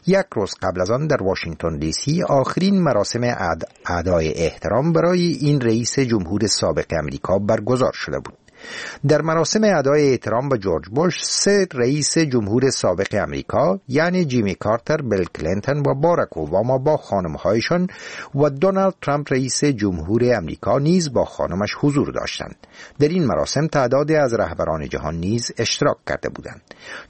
یک روز قبل از آن در واشنگتن دی سی آخرین مراسم ادای احترام برای این رئیس جمهور سابق امریکا برگزار شده بود. در مراسم ادای احترام به جورج بوش، 3 رئیس جمهور سابق امریکا یعنی جیمی کارتر، بیل کلینتون و باراک اوباما با خانم‌هایشان و دونالد ترامپ رئیس جمهور امریکا نیز با خانمش حضور داشتند. در این مراسم تعدادی از رهبران جهان نیز اشتراک کرده بودند.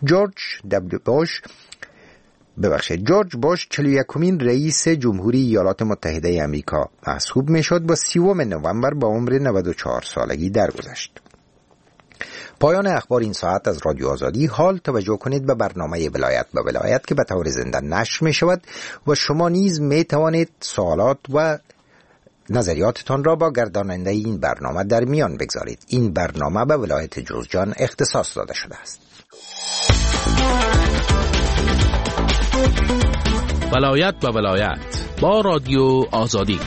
جورج بوش 41مین رئیس جمهوری ایالات متحده امریکا محسوب میشد و 30 نوامبر با عمر 94 سالگی درگذشت. پایان اخبار این ساعت از رادیو آزادی. حال توجه کنید به برنامه ولایت به ولایت که به طور زنده نشر می شود و شما نیز می توانید سوالات و نظریاتتان را با گرداننده این برنامه در میان بگذارید. این برنامه به ولایت جوزجان اختصاص داده شده است. ولایت به ولایت با رادیو آزادی.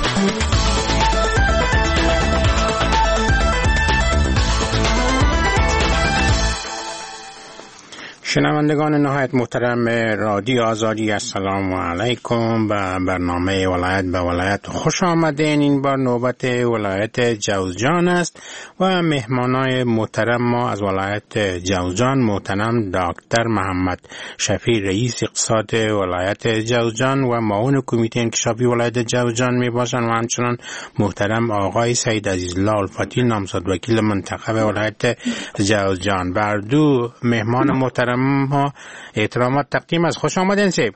شنوندگان نهایت محترم رادیو آزادی، السلام علیکم. به برنامه ولایت به ولایت خوش آمدین. این بار نوبت ولایت جوزجان است و مهمانای محترم ما از ولایت جوزجان محترم دکتر محمد شفیع رئیس اقتصاد ولایت جوزجان و معاون کمیته انکشافی ولایت جوزجان می باشند و همچنان محترم آقای سید عزیزالله الفتی نامزد وکیل منتخب ولایت جوزجان. بر دو مهمان محترم ها احترامات تقدیم از. خوش آمدین سیب.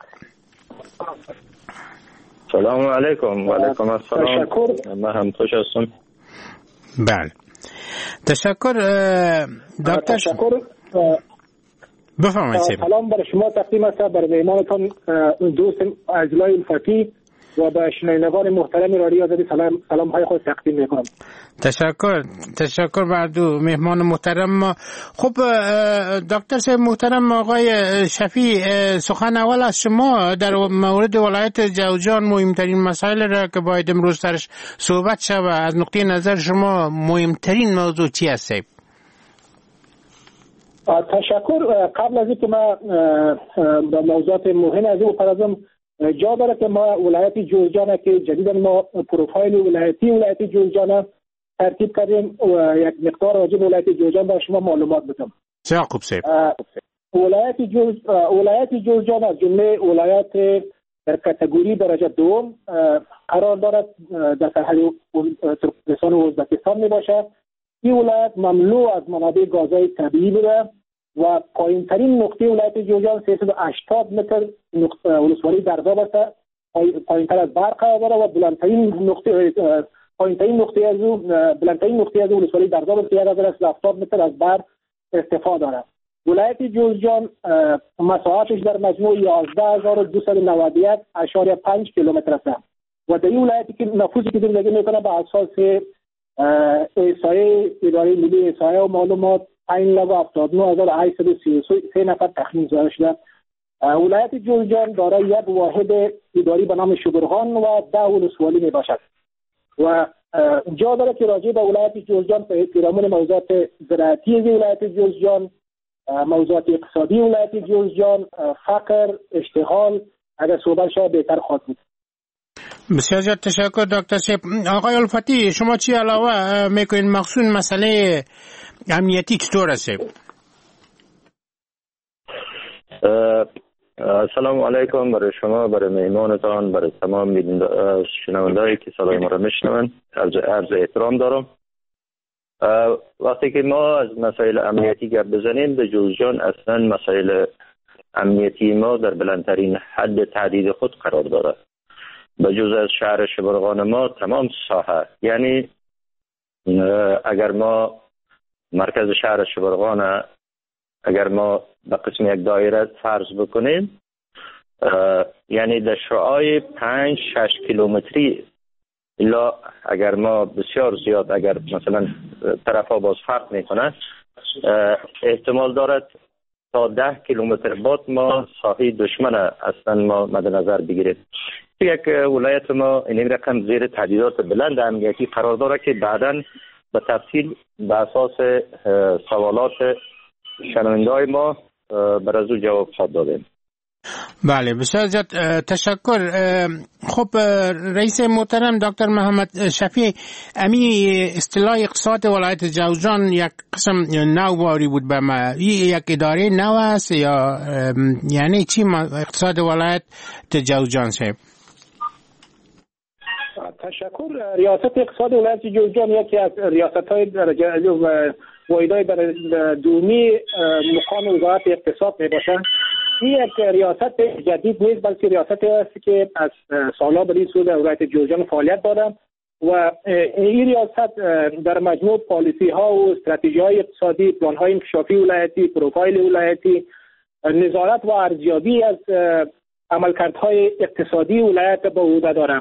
سلام علیکم. و علیکم السلام. تشکر. من هم خوش هستم. بله تشکر دکتر. تشکر. بفرمایید سیب. سلام بر شما تقدیم است، بر مهمانتان دوست عزیزالله الفتی و به شنوندگان محترم رادیو آزادی سلام های خود تقدیم میکنم. تشکر بر دو مهمان محترم ما. خب دکتر صاحب محترم، آقای شفیع، سخن اول از شما در مورد ولایت جوزجان مهمترین مسائل را که باید امروز درش صحبت شود، از نقطه نظر شما مهمترین موضوع چی است؟ تشکر. قبل از اینکه ما به موضوعات مهم از او بپردازم، جا داره که ما ولایت جوزجان که جدیدا ما پروفایل ولایت جوزجان ترتیب کردیم و یک مقدار راجع به ولایت جوزجان به شما معلومات بدم. خوب سیب. ولایت جوزجان از جمله ولایت در کاتگوری درجه دوم قرار دارد، در سرحد ترکمنستان و ازبکستان می باشد. این ولایت مملو از منابع گازهای طبیعی بوده و پایین‌ترین نقطه ولایت جوزجان 380 متر ولسوالی درداب است، پایین‌تر از برق قرار دارد و بلندترین نقطه از ولسوالی درداب است که 1070 متر از برق ارتفاع دارد. ولایت جوزجان مساحتش در مجموع 11291.5 کیلومتر است و در این ولایتی که نفوذی که زندگی میکنه به اساس احصایه اداره ملی احصایه و معلومات 5,79,833 نفر تخمین زده شده. ولایت جوزجان دارای یک واحد اداری به نام شبرغان و 10 ولسوالی می باشد و جا داره که راجع به ولایت جوزجان پیرامون موضوعات زراعتی ولایت جوزجان، موضوعات اقتصادی ولایت جوزجان، فقر، اشتغال اگر صحبت شود بهتر خواهد بود. بسیار زیاد تشکر دکتر صاحب. آقای الفتی، شما چی علاوه میکنین مخصوص مسئله امنیتی چطور است؟ السلام علیکم برای شما، برای مهمانتان، برای تمام شنوندهایی که صدای ما را میشنوند عرض احترام دارم. وقتی که ما از مسائل امنیتی گپ بزنیم، به جوزجان اصلا مسائل امنیتی ما در بلندترین حد تهدید خود قرار دارد. به جز از شهر شبرغان ما تمام ساحه، یعنی اگر ما مرکز شهر شبرغان اگر ما به قسم یک دایره فرض بکنیم، یعنی در شعاع 5-6 کیلومتری الا اگر ما بسیار زیاد اگر مثلا طرف ها باز فرق میکنه، احتمال دارد تا 10 کیلومتر بعد ما ساحه دشمن اصلا ما مد نظر بگیریم. یک ولایت ما این رقم زیر تهدیدات بلند امنیتی قرار داره که بعداً به تفصیل به اساس سوالات شنونده‌های ما بر از او جواب خواهد دادیم. بله بسیار زیاد تشکر. خب رئیس محترم دکتر محمد شفیع، امی اصطلاح اقتصاد ولایت جوزجان یک قسم نوباری بود به ما. یک اداره نو است یا یعنی چی اقتصاد ولایت جوزجان صاحب؟ تشکر. ریاست اقتصاد ولایت جوزجان یکی از ریاست‌های درجه واحدهای دومی مقام وزارت اقتصاد میباشد. این یک ریاست جدید نیست، بلکه ریاستی است که از سالها به این سو در ولایت جوزجان فعالیت دارد و این ریاست در مجموع پالیسی ها و استراتژی های اقتصادی، پلان های انکشافی ولایتی، پروفایل ولایتی، نظارت و ارزیابی از عملکردهای اقتصادی ولایت به عهده دارد.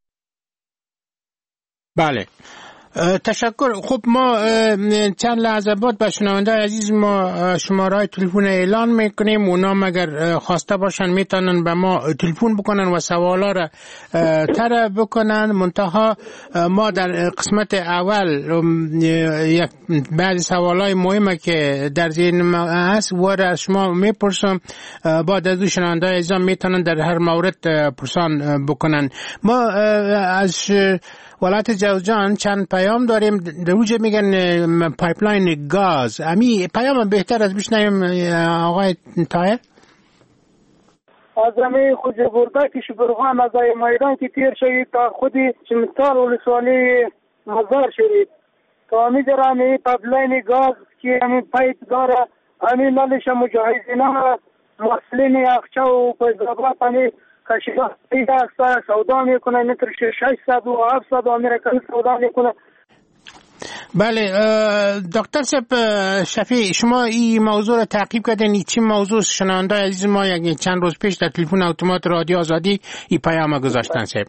بله تشکر. خب ما چند لحظه بعد به شنونده عزیز ما شماره تلفن اعلان میکنیم. اونا مگر خواسته باشن میتونن به ما تلفن بکنن و سوالا را طرح بکنن. منتها ما در قسمت اول یک بعضی سوالای مهمه که در ذهن ما هست و را شما میپرسم، بعد از شنونده عزیزان میتونن در هر مورد پرسان بکنن. ما از ولایت جوزجان چند پیام داریم. در اوجه میگن پایپلاین گاز. امی پیام بهتر از بشنویم آقای طاهر. از امی خود برده که شبرغان از میدان که تیر شوید تا خودی چمتال ولسوالی مزار شوید تا امی در امی پایپلاین گاز که امی پایپ داره امی نلش مجاهدین مسلین اخچه و پیزابات امی کشیدان پیدا است سودا میکنه متر 600 و 700 امریکایی سودا میکنه. بله دکتر صاحب شفیع، شما این موضوع رو تعقیب کردین. چی موضوع شنونده عزیز ما یک چند روز پیش در تلفن اتومات رادیو آزادی این پیام گذاشتن صاحب؟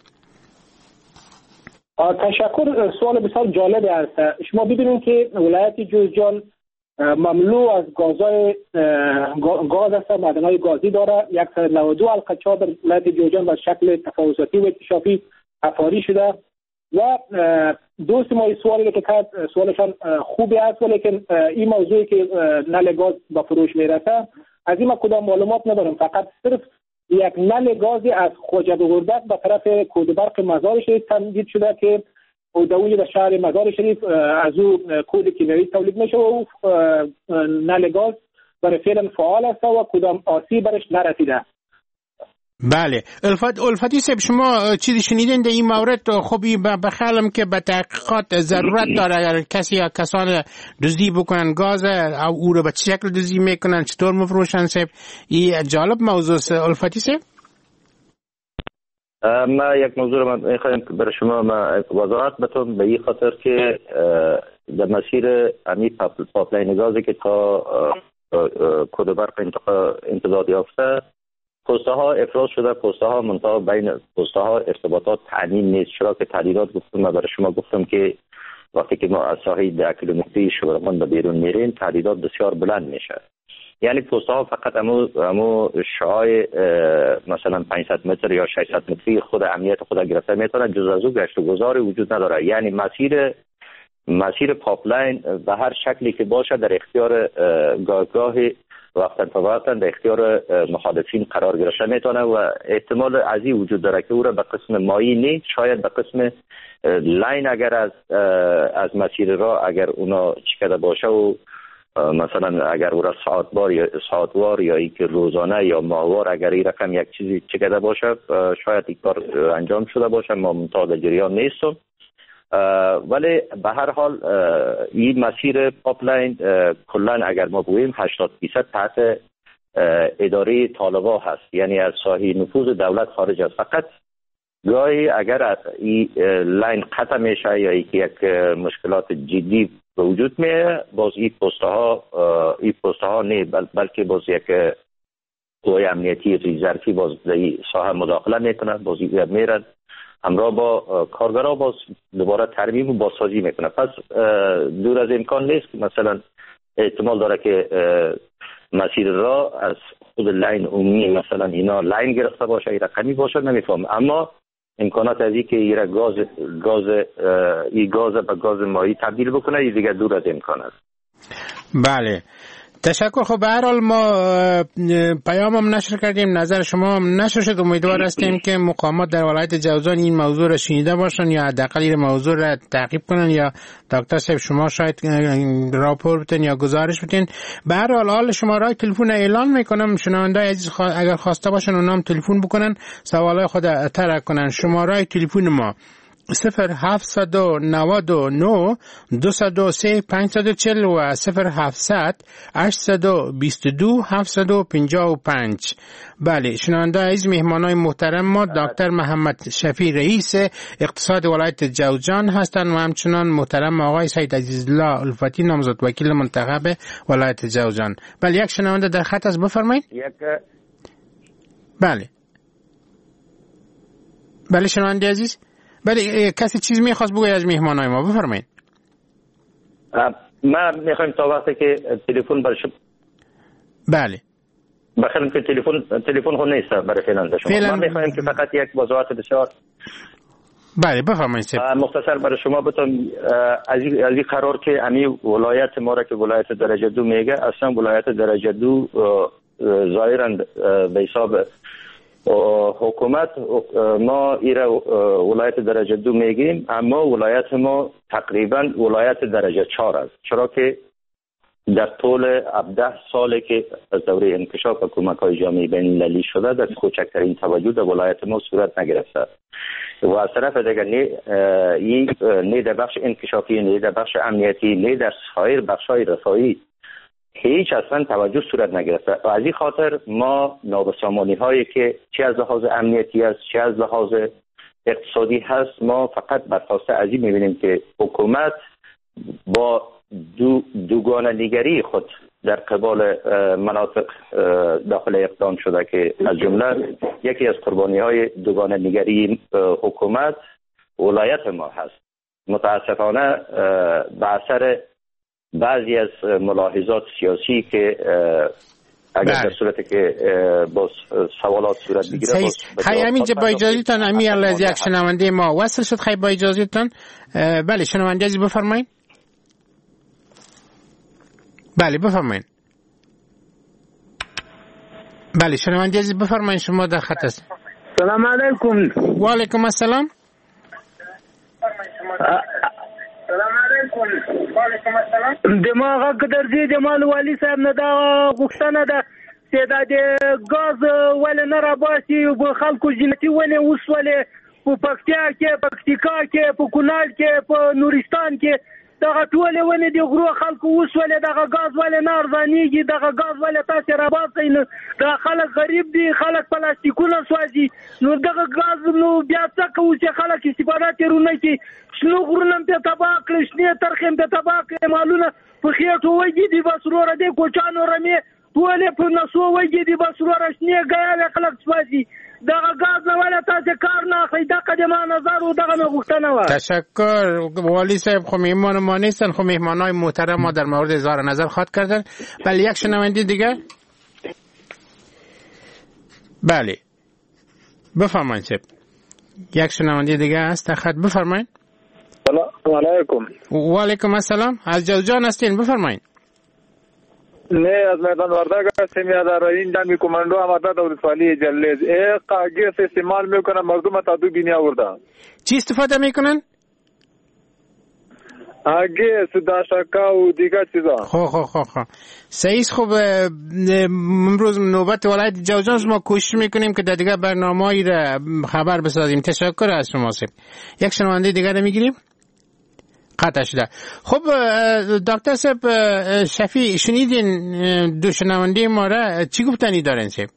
تشکر. سوال بسیار جالب است. شما ببینید که ولایت جوزجان مملو از گاز است، معدن‌های گازی داره. 192 القچا در ولایت جوزجان به شکل تفاوتی و اکتشافی افاری شده و دوست ما این سوالی که کرد سوالشان خوبی است، ولیکن این موضوعی که نل گاز به فروش میرسه از این ما کدام معلومات ندارم. فقط صرف یک نل گازی از خواجه بغردک به طرف کودبرق مزار شریف تمدید شده که دوی در شهر مزار شریف از او کود کیمیایی تولید میشه و نل گاز برای فعلا فعال است و کدام آسیب برش نرسیده. بله الفتی صاحب، شما چیزی شنیدین در این مورد؟ خوبی بخیالم که به تحقیقات ضرورت داره اگر کسی یا کسان دزدی بکنن گاز او رو به چه شکل دزدی میکنن، چطور مفروشن صاحب؟ این جالب موضوع الفتی صاحب. ما یک موضوع رو میخوایم برای شما وضاحت بتونم به این خاطر که در مسیر امی پایپلاین گازی که تا کودبرق امتداد یافته پسته ها افراز شده، پسته ها منتها بین پسته ها ارتباطات تعیین نیست. چرا که تعدیلات گفتم، من برای شما گفتم که وقتی که ما از ساحه 10 کیلومتری شبرغان به بیرون میریم تعدیلات بسیار بلند میشه. یعنی پسته ها فقط امو شعاع مثلا 500 متر یا 600 متری خود امنیت خود گرفته میتونه، جز از او گشت و گذاری وجود نداره. یعنی مسیر پایپلاین به هر شکلی که باشه در اختیار گاه وقتا فوقتا در اختیار مخالفین قرار گرفته میتونه و احتمال عزیز وجود داره که او را به قسم مایی نیست، شاید به قسم لاین اگر از مسیر راه اگر اونا چکده باشه و مثلا اگر او را ساعتوار یا ای که روزانه یا ماهوار اگر این رقم یک چیزی چکده باشه شاید این کار انجام شده باشه. ما منتها جریان نیستم، ولی به هر حال این مسیر پایپلاین کلا اگر ما بگوییم 80% تحت اداره طالبا هست، یعنی از ساحه نفوذ دولت خارج است. فقط گاهی اگر این لاین قطع میشه یا یک مشکلات جدی به وجود میاد، باز این پسته ها نه بلکه باز یک قوه امنیتی ریزرفی باز در ساحه مداخله میکنه، باز میرن همراه با کارگرها باز دوباره ترمیم و بازسازی میکنه. پس دور از امکان نیست که مثلا احتمال داره که مسیر را از خود لاین عمومی مثلا اینا لاین گرفته باشه، این رقمی باشه، نمیفهم. اما امکانات از این که این گاز به گاز مایی تبدیل بکنه این دیگه دور از امکان است. بله تشکر. خب به هر حال ما پیامم نشر کردیم، نظر شما هم نشر شد. امیدوار هستیم که مقامات در ولایت جوزجان این موضوع را شنیده باشن یا حداقل این موضوع را تعقیب کنن، یا دکتر صاحب شما شاید راپور بدین یا گزارش بدین. به هر حال شماره تلفن اعلان میکنم، شنونده عزیز اگر خواسته باشن اونام تلفن بکنن، سوالای خود طرح کنن. شماره تلفن ما 0799 203 540 و 0700 822 755. بله شنونده عزیز، مهمانای محترم ما دکتر محمد شفیع رئیس اقتصاد ولایت جوزجان هستند و همچنان محترم آقای سید عزیزالله الفتی نامزد وکیل منتخب ولایت جوزجان. بله یک شنونده در خط است، بفرمایید. بله شنونده عزیز. بله کسی چیز میخواست بگوید از مهمانای ما، بفرمایید. ما میخوایم تا وقتی که تلفن برش بله بخیرم که تلفن خود نیست برای فعلا شما. ما میخوایم که فقط یک وضاحت بسیار بله بفرمایید مختصر برای شما بتونم. از این قرار که امی ولایت ما را که ولایت درجه 2 میگه، اصلا ولایت درجه 2 ظاهرا به حساب حکومت ما ایره ولایت درجه 2 میگیم، اما ولایت ما تقریبا ولایت درجه 4 است، چرا که در طول 17 ساله که از دوره انکشاف و کمک‌های جامعه بین‌المللی شده، در کوچکترین توجه در ولایت ما صورت نگرفته و از طرف دیگر نه در بخش انکشافی، نه در بخش امنیتی، نه در سایر بخش‌های رفاهی هیچ اصلا توجه صورت نگرفته. و از این خاطر ما نابسامانی هایی که چه از لحاظ امنیتی است چه از لحاظ اقتصادی هست، ما فقط برخواسته از این میبینیم که حکومت با دوگانه نگری خود در قبال مناطق داخل اقدام شده که از جمله یکی از قربانی های دوگانه نگری حکومت ولایت ما هست. متاسفانه به اثر بعضی از ملاحظات سیاسی که اگر در صورتی که با سوالات صورت بگیره خیلی همینجا با اجازهتان امی از یک شنونده ما وصل شد. خیلی با اجازهتان بله شنونده عزیز بفرمایید. بله بفرمایید. بله شنونده عزیز بفرمایید، شما در خط است. سلام علیکم. و علیکم السلام. سلام علیکم. وعلیکم السلام. دماغ درځي د مال والی صاحب نه دا غوښتنه ده چې دا د غاز ول نه را باسي او خلکو جنتي ونه وسولې په پکتیا کې، پکتیکا کې، په کونړ کې، په نورستان کې دغه ټول ونه د غرو خلکو وسولې دغه غاز ول نه ارزانيږي، دغه غاز ول تاسو را باسي نو دا خلک غریب دي، خلک پلاستیکونه سوځي، نو دغه غاز نو بیا څه کوي چې خلک استفاده کوي کی شنو غرونه په تباہ کړی، شنه ترخیم په تباہ کړی، مالونه په خېټو وږي دي، بس وروره دي کوچانو رمي ټولې په نسو وږي دي، بس وروره شنه غیا خلک سوځي. دغه غاز نه ولا تاسو کار نه اخلي، دا قدمه نظر او دغه غوښتنه و. تشکر والی صاحب. خب مهمان ما نیستن، خب مهمانای محترم ما در مورد اظهار نظر خواهد کردن. بله یک شنونده دیگه. بله بفرمایید صاحب. یک شنونده دیگه است در خط، بفرمایید. سلام علیکم. و علیکم السلام. از جوزجان هستین، بفرمایید. نه از میدان وردگ هستیم، یا در این دمی کماندو آمده ولسوالی جلز گیس استعمال میکنن، مردم تا دو بینی آورده. چی استفاده میکنن؟ گیس داشکا و دیگر چیزا. خب سعیس. خوب امروز نوبت ولایت جوزجان ما کوشش میکنیم که در دیگر برنامه‌ای را خبر بسازیم. تشکر از شما صاحب. یک شنونده دیگر رو میگیریم. قطع شده. خب دکتر صاحب شفیع شنیدین دو شنونده ما را، چی گفتنی دارن صاحب؟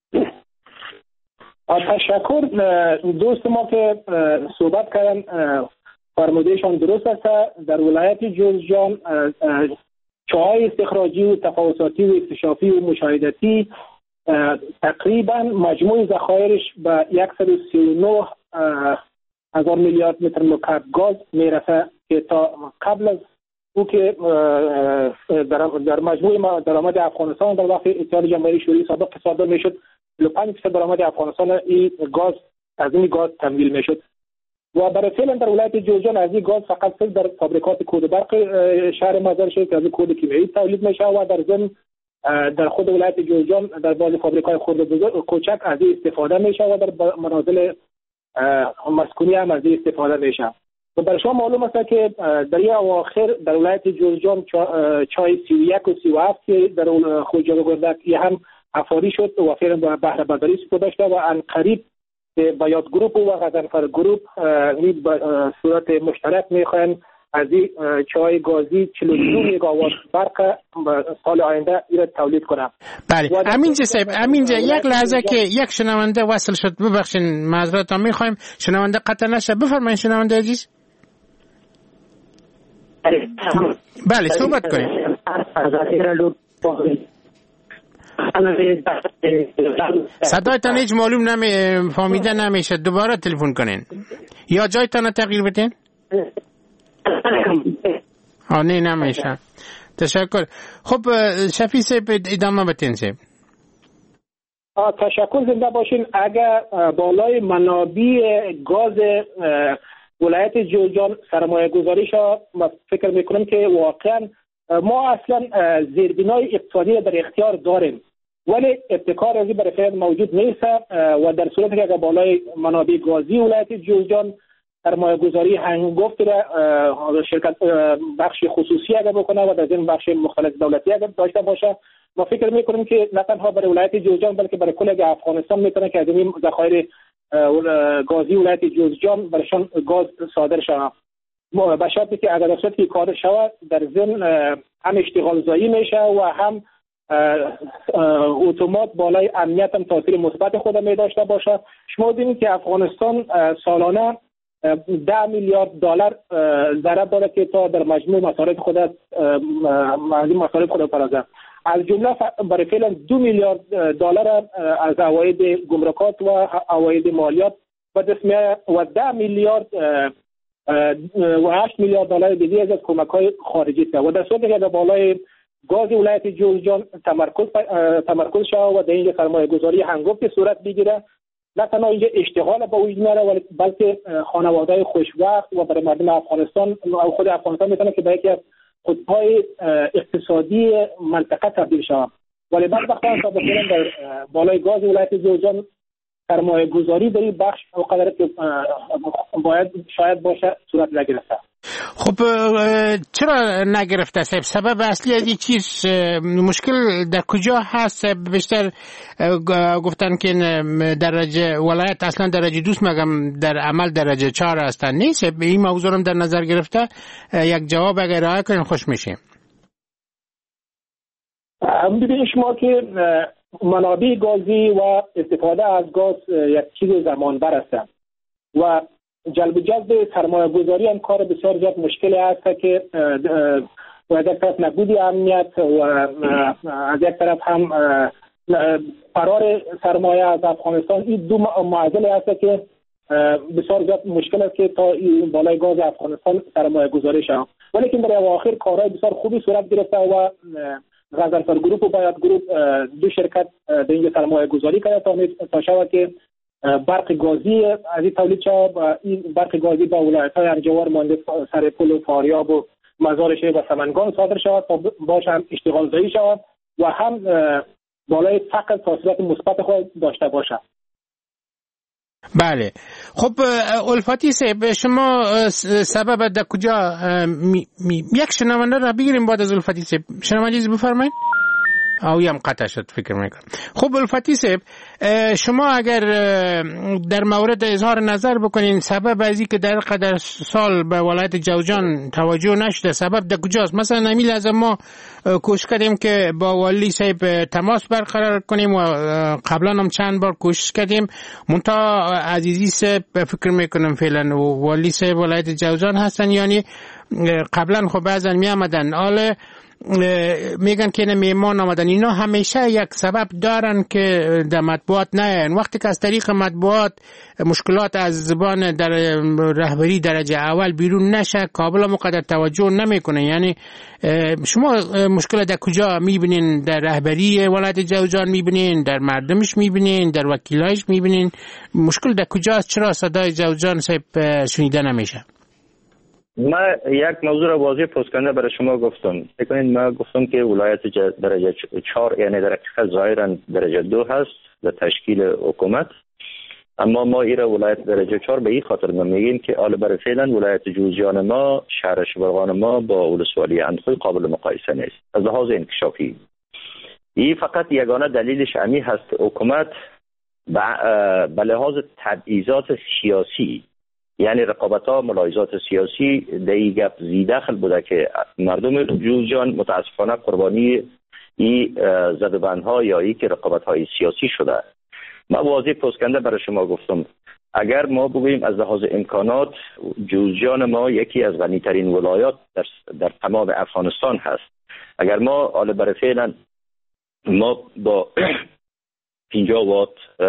تشکر. دوست ما که صحبت کردن فرمودهشان درست است. در ولایت جوزجان چاهای استخراجی و تفاوتاتی و اکتشافی و مشاهداتی تقریبا مجموع ذخایرش به 139 هزار میلیارد متر مکعب گاز میرسه که تا قبل از او که در مجموع درآمد افغانستان در وقت اتحاد جماهیر شوروی سابق حساب میشد 35% درآمد افغانستان این گاز از این گاز تمویل میشد و برای فعلا در ولایت جوزجان از این گاز فقط در فابریکات کود برق شهر مزار شریف از کود کیمیایی تولید میشه و در ضمن در خود ولایت جوزجان در بعضی فابریکای خرد و بزرگ کوچک از این استفاده میشه و در منازل مسکونی هم از این استفاده میشه. و برای شما معلوم است که در این اواخر در ولایت جوزجان چای 31 و 37 که در خوجا گردک هم افاری شد و فعلا بهره برداری سپرده داشته و ان قریب بیات گروپ و غضنفر گروپ به صورت مشترک میخواین از این چای گازی 42 مگاوات برق سال آینده ایره تولید کنم. بله امینجا یک لحظه که یک شنونده وصل شد، ببخشید معذرت میخوایم شنونده قطع نشه. بفرمایید شنونده عزیز. بله صحبت کنید. صدایتان هیچ معلوم فهمیده نمیشه، دوباره تلفن کنین یا جایتان تغییر بدین. نه نمیشه. تشکر. خب شفیع صاحب ادامه بدین صاحب. تشکر، زنده باشین. اگر بالای منابع گاز ولایت جوزجان سرمایه گذاری شد، من فکر میکنم که واقعا ما اصلا زیربنای اقتصادی در اختیار داریم ولی ابتکار ازی برای فعل موجود نیست و در صورتی که اگر بالای منابع گازی ولایت جوزجان سرمایه گذاری هنگفت شرکت بخش خصوصی اگر بکنه و در این بخش مختلف دولتی اگر داشته باشه، ما فکر میکنیم که نه تنها برای ولایت جوزجان بلکه برای کل افغانستان میتونه که از این ذخایر گازی ولایت جوزجان برایشان گاز صادر شود. به شرطی که اگر دستور که کار شود در ضمن هم اشتغال زایی میشه و هم اتومات بالای امنیت هم تاثیر مثبت خود می داشته باشه. شما دیدید که افغانستان سالانه 10 میلیارد دلار ضرر داره که تا در مجموع مصارف خود پردازه. از جمله برای فعلا 2 میلیارد دلار از عواید گمرکات و عواید مالیات و دسمیه و 10 میلیارد و 8 میلیارد دلار دیگه از کمک‌های خارجی است و در صورتی که بالای گاز ولایت جوزجان تمرکز شود و در اینجا سرمایه گذاری هنگفت صورت بگیره، نه تنها اینجا اشتغال به وجود میاره بلکه خانواده‌های خوشبخت و برای مردم افغانستان و خود افغانستان میتونه که به یکی از قطب‌های اقتصادی منطقه تبدیل شود. ولی بدبختانه تا بخیرن در بالای گاز ولایت جوزجان سرمایه گذاری در این بخش اونقدر که باید شاید باشه صورت نگرفته. خب چرا نگرفته صاحب؟ سبب اصلی از این چیز مشکل در کجا هست؟ بیشتر گفتن که درجه ولایت اصلا درجه دوست مگم در عمل درجه 4 هستن. نیست این موضوع رو در نظر گرفته یک جواب اگر ارائه کنین خوش میشیم. ببینید شما که منابع گازی و استفاده از گاز یک چیز زمان بر است و جلب جذب سرمایه گذاری هم کار بسیار زیاد مشکلی است که از یک طرف نبود امنیت و از یک طرف هم فرار سرمایه از افغانستان. این دو معضل است که بسیار زیاد مشکل است که تا بالای گاز افغانستان سرمایه گذاری شود. ولی که در اواخر کارهای بسیار خوبی صورت گرفته و غضنفر گروپ و بیات گروپ دو شرکت در اینجا سرمایه گذاری کرده تا شود که برق گازی از این تولید شود و این برق گازی با ولایت‌های انجوار مانده سرپل و فاریاب و مزارشریف و سمنگان صادر شود تا باش هم اشتغال زایی شود و هم بالای فقر تاثیرات مثبت خود داشته باشد. بله. خب الفاتی صاحب شما سبب در کجا یک شنونده را بگیریم بعد از الفاتی صاحب. شنونده بفرمایید. هم قطع شد فکر میکنم. خب الفاتی صاحب شما اگر در مورد اظهار نظر بکنین سبب ازی که در قدر سال به ولایت جوزجان توجه نشده سبب در کجاست؟ مثلا نمیل از ما کوشش کردیم که با والی صاحب تماس برقرار کنیم و قبلا هم چند بار کوشش کردیم منتها عزیزی صاحب فکر میکنم فعلا والی صاحب ولایت جوزجان هستن یعنی قبلا خب بعضا می آمدن آله میگن که میمان آمدن اینا همیشه یک سبب دارن که در مطبوعات نه وقتی که از طریق مطبوعات مشکلات از زبان در رهبری درجه اول بیرون نشه کابل مقدر توجه نمیکنه. یعنی شما مشکل در کجا میبینین؟ در رهبری ولایت جوزجان میبینین؟ در مردمش میبینین؟ در وکیلایش میبینین؟ مشکل در کجاست؟ چرا صدای جوزجان صاحب شنیده نمیشه؟ من یک موضوع را واضح پوسکنده برای شما گفتم. ببینید من گفتم که ولایت درجه 4 یعنی در حقیقت ظاهرا درجه 2 هست در تشکیل حکومت، اما ما ایره ولایت درجه 4 به این خاطر میگیم که حالا برای فعلا ولایت جوزجان ما، شهر شبرغان ما با ولسوالی اندخوی قابل مقایسه نیست از لحاظ انکشافی. این فقط یگانه دلیلش امی هست که حکومت به لحاظ تبعیضات سیاسی، یعنی رقابت‌ها ملاحظات سیاسی در این گپ زیدخل بوده که مردم جوزجان متاسفانه قربانی این زدبندها یا این که رقابت‌های سیاسی شده. من واضح پوسکنده برای شما گفتم اگر ما بگوییم از لحاظ امکانات جوزجان ما یکی از غنی‌ترین ولایات در تمام افغانستان هست. اگر ما حالا برای فعلا ما با 50 وات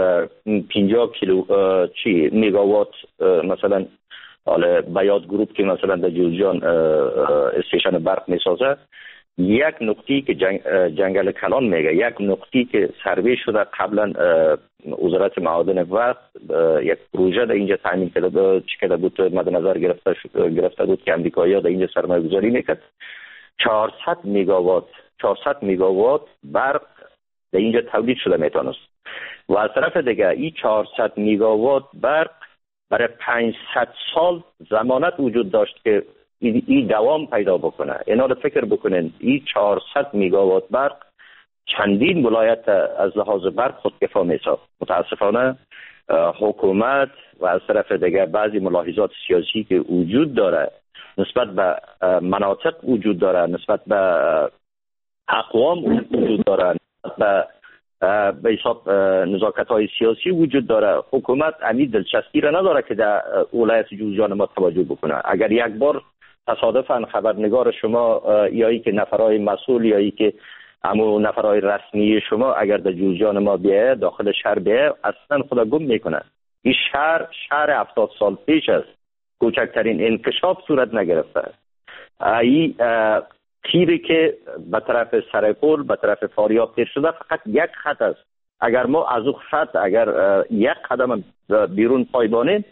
50 کیلو میگاوات مثلا حالا بیاد گروپ که مثلا در جوزجان استیشن برق میسازه، یک نقطی که جنگل کلان میگه، یک نقطی که سروی شده قبلا وزارت معادن وقت یک پروژه در اینجا تامین کرده بود، مد نظر گرفته بود که امریکایی‌ها در اینجا سرمایه گذاری میکرد. 400 میگاوات برق در اینجا تولید شده میتونست و از طرف دیگه این 400 میگاوات برق برای 500 سال ضمانت وجود داشت که این دوام پیدا بکنه. اینا رو فکر بکنین، این 400 میگاوات برق چندین ولایت از لحاظ برق خودکفا میساخت. متاسفانه حکومت و از طرف دیگه بعضی ملاحظات سیاسی که وجود داره نسبت به مناطق وجود داره، نسبت به اقوام وجود داره، به حساب نزاکت‌های سیاسی وجود داره. حکومت امی دلچسپی را نداره که در ولایت جوزجان ما توجه بکنه. اگر یک بار تصادفاً خبرنگار شما یا ای که نفرای مسئول یا ای که همو نفرای رسمی شما اگر در جوزجان ما بیاید داخل شهر بیاید اصلا خدا گم میکنه. این شهر 70 سال پیش است، کوچکترین انکشاف صورت نگرفته. این تیری که به طرف سرپل به طرف فاریاب تیر شده فقط یک خط است. اگر ما از اون خط اگر یک قدم بیرون پای بانیم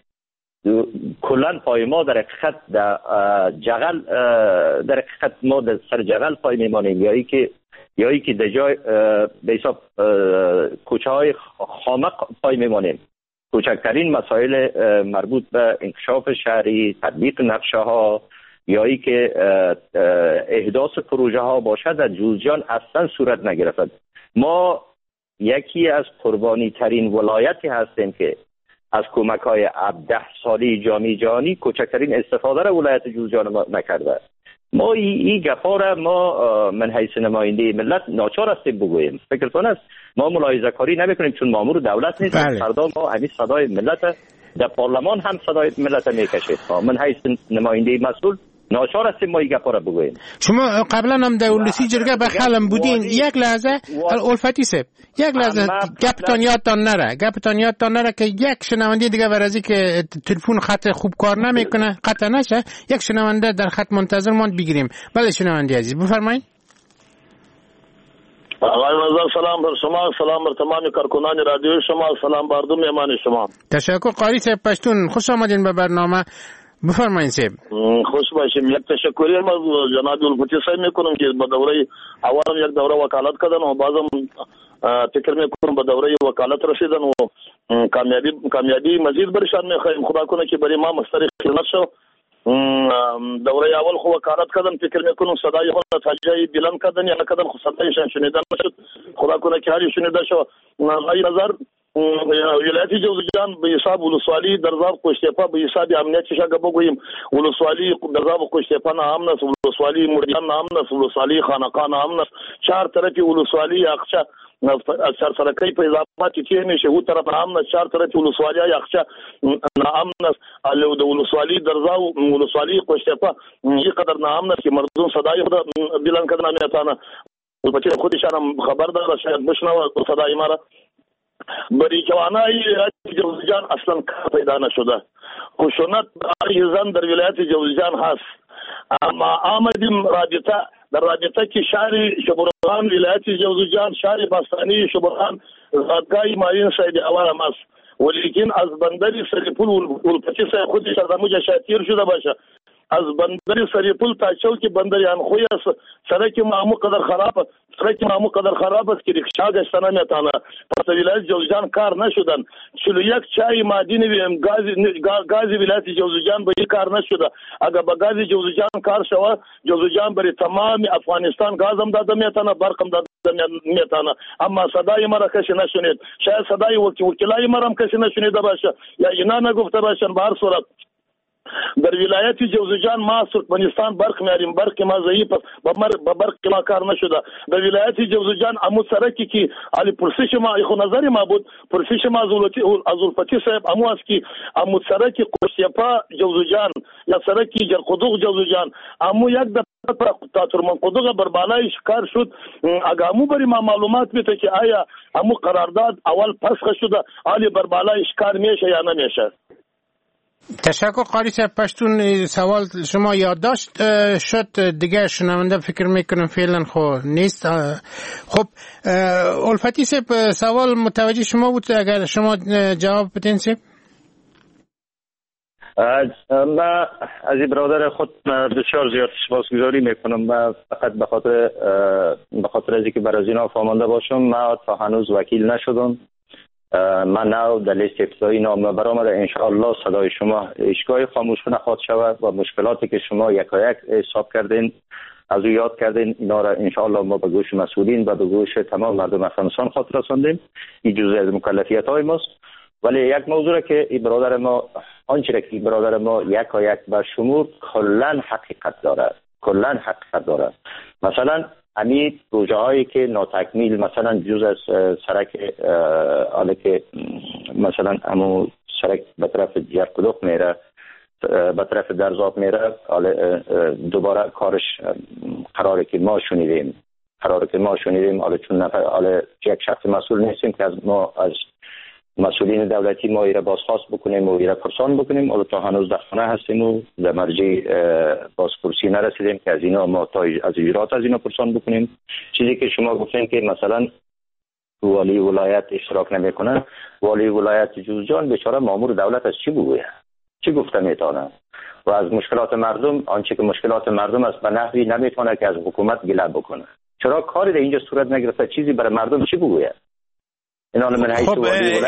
کلن پای ما در حقیقت در جغل در حقیقت ما در سر جغل پای میمانیم یا ای که در جای به حساب کوچه های خامق پای میمانیم. کوچکترین مسائل مربوط به انکشاف شهری، تطبیق نقشه ها یا ای که احداث پروژه ها باشد در جوزجان اصلا صورت نگرفت. ما یکی از قربانی ترین ولایتی هستیم که از کمک های 10 سالی جامعه جهانی کوچکترین استفاده را ولایت جوزجان ما نکرده. ما این گپا را ما من حیث نماینده ملت ناچار هستیم بگوییم. فکرتون است ما ملاحظه کاری نمیکنیم چون مامور دولت نیستیم. فردا ما همین صدای ملت در پارلمان هم صدای ملت میکشید. من حیث نماینده مسئول ناچار هستیم ما این گپا را بگوییم. شما قبلا هم در ولسی جرگه به خلم بودین. یک لحظه الفتی سب یک لحظه گپتان یادتان نره که یک شنونده دیگه ورزی که تلفن خط خوب کار نمیکنه قطع نشه، یک شنونده در خط منتظر ماند بگیریم. بله شنونده عزیز بفرمایید. آقای وزیر سلام بر شما، سلام بر تمام کارکنان رادیو شما، سلام بر دو مهمان شما. تشکر قاری صاحب پشتون، خوش آمدین به برنامه. بفرمایید صاحب. خوش باشیم. یک تشکری از جناب الفتی صاحب میکنم که به دوره اول یک دوره وکالت کردن و بعضم فکر میکنم به دوره وکالت رسیدن و کامیابی مزید برشان میخوایم. خدا کنه که برای ما مستری خدمت شو. دوره اول خو وکالت کردن فکر میکنم صدای خود تاجی بلند کردن یا نکردن خو صدایشان شنیدن نشد. خدا کنه که هر شنیده شو. آقای نظر ولایت جوزجان به حساب ولسوالی درزاب کوشتپا به حساب امنیتی شگه بگوییم ولسوالی درزاب کوشتپا نام نس، ولسوالی مردان نام نس، ولسوالی خانقاه نام نس، چهار طرفی ولسوالی اخچا سرسرکی په اضافات کې نشي و طرف نام نس، چهار طرفی ولسوالی اخچا نام نس، له د ولسوالی درزاب ولسوالی کوشتپا یقدر نام نس مردون صدای بلند کردن میتونه البته خودشان خبردار شاید بشنوه صدای ما را. بری جوانای جوزجان اصلا پیدا نشده. خشونت ایزان در ولایت جوزجان هست. اما آمدیم در رابطه که شهر شبرغان ولایت جوزجان شهر باستانی شبرغان زادگاه مارین سید اول است. ولیکن از بندری سرپل ولپتی سید خودش از موجه شاتیر شده باشه از بندر سریپول تا چوک بندر انخوی است سرک معمو قدر خراب است که رکشا گشتن نمیتونه. پس ولایت جوزجان کار نشدن. 41 چای مادین ویم گازی ولایت جوزجان به کار نشده. اگر به گازی جوزجان کار شوه جوزجان برای تمام افغانستان گازم داده میتونه برقم داده میتونه. اما صدای مرا کسی نشنید. شاید صدای وکیلای مرا هم کسی نشنیده باشه یا اینا نگفته باشن. به هر صورت در ولایت جوزجان ما ترکمنستان برق میاریم. برق ما ضعیف است. با برق ما کار نشده. در ولایت جوزجان امو سرکی که علی پرسش ما خو نظر ما بود پرسش ما از الفتی صاحب امو است که امو سرکی قرسیپا جوزجان یا سرکی جرقدوق جوزجان امو یک تا ترمنقدوق بر بالای کار شد. اگه امو بری ما معلومات میده که آیا امو قرارداد اول پسخ شده علی بر بالای کار میشه یا نمیشه. تشکر قاری صاحب. پشتون سوال شما یادداشت شد دیگه شنونده فکر میکنم فعلا خو نیست. خب الفتی صاحب سوال متوجه شما بود اگر شما جواب بدین صاحب. من از برادر خود بسیار زیاد سپاسگزاری میکنم. من فقط به خاطر از اینکه برای اینا فهمانده باشم من تا هنوز وکیل نشدم. من نو در لیست ابتدایی نام برآمده. انشاءالله صدای شما هیچگاه خاموش نخواهد شود و مشکلاتی که شما یکایک حساب کردین از او یاد کردین اینا را انشاءالله ما به گوش مسئولین و به گوش تمام مردم افغانستان خاطر رساندیم. این جزء از مکلفیت های ماست. ولی یک موضوع که این برادر ما آنچه که برادر ما یکایک به شمور کلا حقیقت داره. مثلا همین پروژه هایی که ناتکمیل مثلا جز از سرک حالا که مثلا همون سرک به طرف جرقدوق میره به طرف درزاب میره دوباره کارش قراره که ما شنیدیم حالا چون حالا یک شخص مسئول نیستیم که از مسئولین دولتی ما ایره بازخواست بکنیم و ایره پرسان بکنیم. حالا تا هنوز در خانه هستیم و در مرجع بازپرسی نرسیدیم که از اینا ما تا از اجرات از اینا پرسان بکنیم. چیزی که شما گفتین که مثلا والی ولایت اشتراک نمیکنه، والی ولایت جوزجان بیچاره مامور دولت از چی بگوید؟ چی گفته میتونه؟ و از مشکلات مردم آنچه که مشکلات مردم است به نحوی نمیتونه که از حکومت گله بکنه. چرا کاری در اینجا صورت نگرفته؟ چیزی برای مردم چی بگوید؟ خب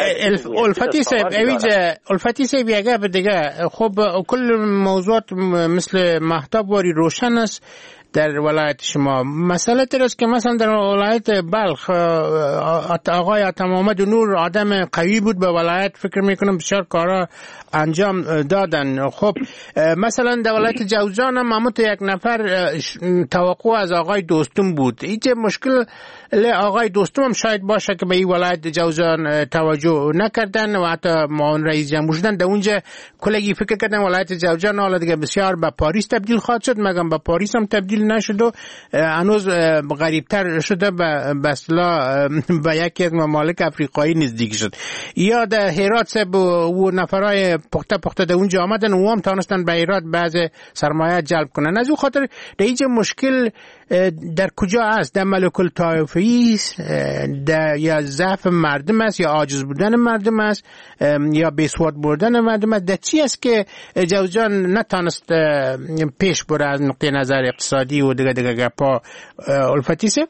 الفتی صاحب یگه به دیگه خب کل موضوعات مثل مهتاب واری روشن است در ولایت شما. مسئله ترست که مثلا در ولایت بلخ آقای عطا محمد نور آدم قوی بود به ولایت فکر میکنم بسیار کارا انجام دادن. خب مثلا در ولایت جوزجان هم همون یک نفر توقع از آقای دوستم بود. اینجا مشکل آقای دوستم هم شاید باشه که به این ولایت جوزجان توجه نکردن و حتی معاون رئیس جمهور شدن. در اونجا کلگی فکر کردن ولایت جوزجان حالا دیگه بسیار به پاریس تبدیل خواهد شد، مگم به پاریس هم تبدیل نشد و هنوز غریبتر شده به اصطلاح به یکی از ممالک افریقایی نزدیک شد. یا در هرات سب و نفرای پخته در اونجا آمدن و هم تانستن به هرات بعض سرمایه جلب کنن. از اون خاطر در اینجا مشکل در کجا است؟ در ملک الطائفی یا ضعف مردم است یا عاجز بودن مردم است یا بیسواد بودن مردم است؟ در چی است که جوزجان نتانست پیش بره از نقطه نظر اقتصادی و دیگه گپا الفتی صاحب؟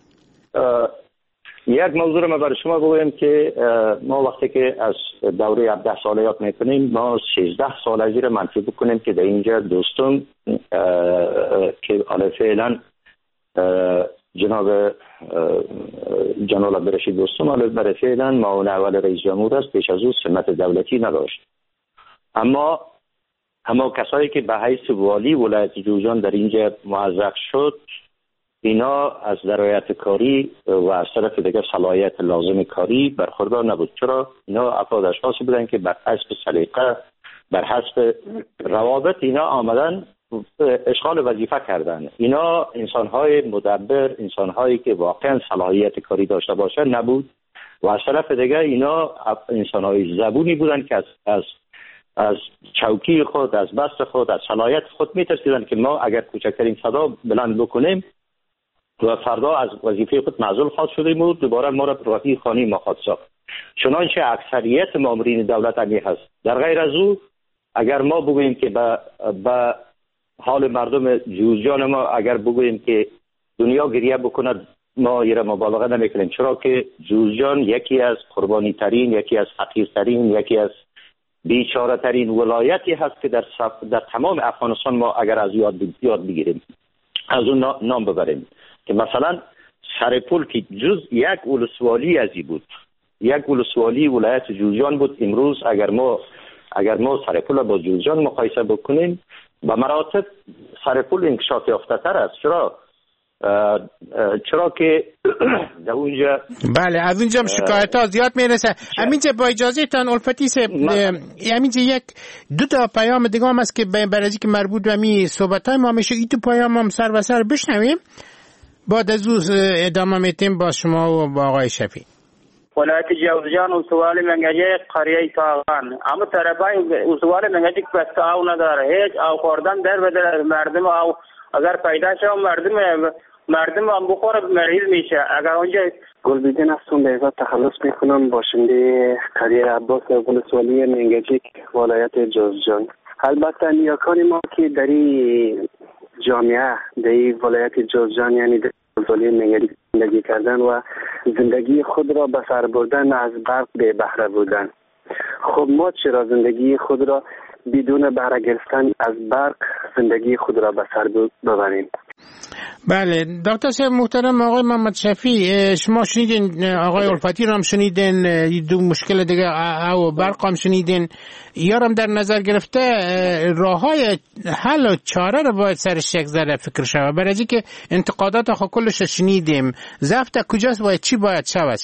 یک موضوع رو ما برای شما بگویم که ما وقتی که از دوره 17 ساله یاد میکنیم ما 16 سال از این منفی بکنیم که در اینجا دوستم که حالا فعلا جناب عبدالرشید دوستم حالا برای فعلا معاون اول رئیس جمهور است، پیش از او سمت دولتی نداشت. اما کسایی که به حیث والی ولایت جوزجان در اینجا موظف شد اینا از درایت کاری و از طرف دیگه صلاحیت لازم کاری برخوردار نبود. چرا؟ اینا افراد اشخاصی بودن که بر حسب سلیقه بر حسب روابط اینا آمدن اشغال وظیفه کردن. اینا انسان‌های مدبر، انسان‌هایی که واقعا صلاحیت کاری داشته باشه نبود و از طرف دیگه اینا انسان‌های زبونی بودن که از چوکی خود، از بست خود، از صلاحیت خود می‌ترسیدن که ما اگر کوچکترین صدا بلند بکنیم و فردا از وظیفه خود معزول خواهد شدیم و دوباره ما را رفیق خانی ما خواهد ساخت. چنانچه اکثریت مامورین دولت همی هست. در غیر از او اگر ما بگوییم که به حال مردم جوزجان ما اگر بگوییم که دنیا گریه بکند ما ایره مبالغه نمیکنیم، چرا که جوزجان یکی از قربانی ترین، یکی از فقیرترین، یکی از بیچاره ترین ولایتی هست که در تمام افغانستان ما اگر از یاد بگیریم، از اون نام ببریم که مثلا سرپل که جز یک ولسوالی ازی بود، یک ولسوالی ولایت جوزجان بود. امروز اگر ما سرپل با جوزجان مقایسه بکنیم به مراتب سرپل انکشاف یافته تر است. چرا که در اونجا بله از اونجا شکایت ها زیاد میرسه. همینجا با اجازه تان الفتی سے همینجا یک دو تا پیام دیگه هم است که برای که مربوط به می صحبت های ما میشه، این تو پیام هم سر و سر بشنویم بعد از او ادامه میتیم با شما و با آقای شفیع. ولایت جوزجان و سوال منگجه قریه تاغان اما طرفای سوال منگجه بسته او نداره، هیچ او خوردن در بدر مردم او اگر پیدا شد مردم هم بخوره مریض میشه. اگر اونجا گلبیدین هستم، به ازاد تخلص میکنم، باشنده قریه عباس ولسوالی منگجیک ولایت جوزجان. البته نیاکان ما که در این جامعه در این ولایت جوزجان یعنی در ولسوالی منگجیک زندگی کردن و زندگی خود را به سر بردن از برق به بهره بودن. خب ما چرا زندگی خود را بدون بهره گرفتن از برق زندگی خود را به سر ببریم؟ بله دکتر صاحب محترم، آقای محمد شفیع شما شنیدین، آقای الفتی رو هم شنیدین، دو مشکل دیگه او برق هم شنیدین، یارم در نظر گرفته راههای حل و چاره رو باید سرش یک ذره فکر شود، برای که انتقادات خود کلش شنیدیم. ضبط کجاست و چی باید شود؟